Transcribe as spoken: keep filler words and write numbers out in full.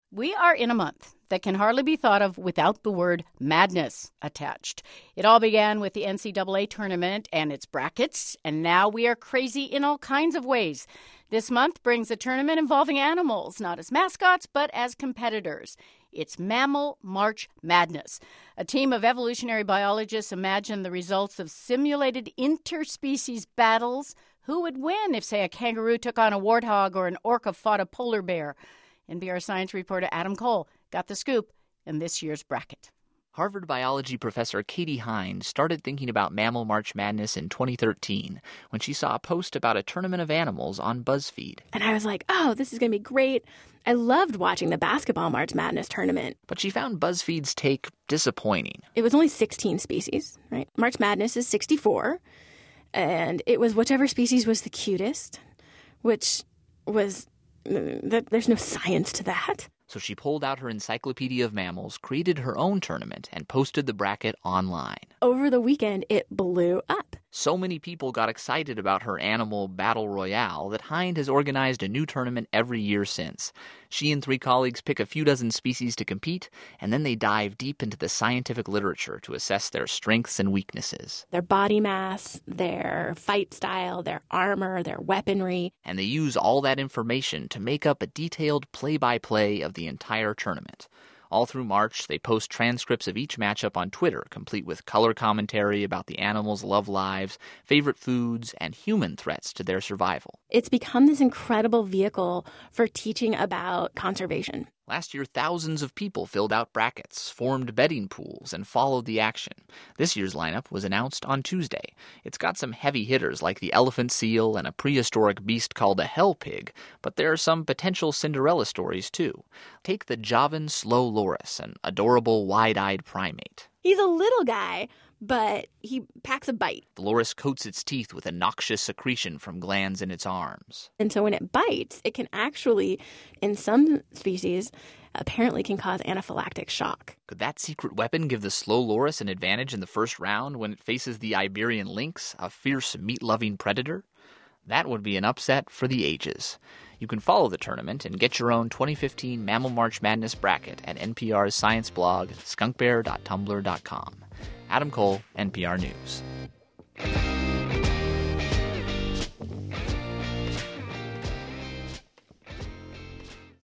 We are in a month that can hardly be thought of without the word madness attached. It all began with the N C double A tournament and its brackets, and now we are crazy in all kinds of ways. This month brings a tournament involving animals, not as mascots, but as competitors. It's Mammal March Madness. A team of evolutionary biologists imagined the results of simulated interspecies battles. Who would win if, say, a kangaroo took on a warthog or an orca fought a polar bear? N P R science reporter Adam Cole got the scoop in this year's bracket. Harvard biology professor Katie Hinde started thinking about Mammal March Madness in twenty thirteen when she saw a post about a tournament of animals on BuzzFeed. And I was like, oh, this is going to be great. I loved watching the basketball March Madness tournament. But she found BuzzFeed's take disappointing. It was only sixteen species, right? March Madness is sixty-four. And it was whichever species was the cutest, which was... There's no science to that. So she pulled out her Encyclopedia of Mammals, created her own tournament, and posted the bracket online. Over the weekend, it blew up. So many people got excited about her animal battle royale that Hinde has organized a new tournament every year since. She and three colleagues pick a few dozen species to compete, and then they dive deep into the scientific literature to assess their strengths and weaknesses. Their body mass, their fight style, their armor, their weaponry. And they use all that information to make up a detailed play-by-play of the entire tournament. All through March, they post transcripts of each matchup on Twitter, complete with color commentary about the animals' love lives, favorite foods, and human threats to their survival. It's become this incredible vehicle for teaching about conservation. Last year, thousands of people filled out brackets, formed betting pools, and followed the action. This year's lineup was announced on Tuesday. It's got some heavy hitters like the elephant seal and a prehistoric beast called a hell pig, but there are some potential Cinderella stories too. Take the Javan slow loris, an adorable wide-eyed primate. He's a little guy, but he packs a bite. The loris coats its teeth with a noxious secretion from glands in its arms. And so when it bites, it can actually, in some species, apparently can cause anaphylactic shock. Could that secret weapon give the slow loris an advantage in the first round when it faces the Iberian lynx, a fierce meat-loving predator? That would be an upset for the ages. You can follow the tournament and get your own twenty fifteen Mammal March Madness bracket at N P R's science blog, skunk bear dot tumblr dot com. Adam Cole, N P R News.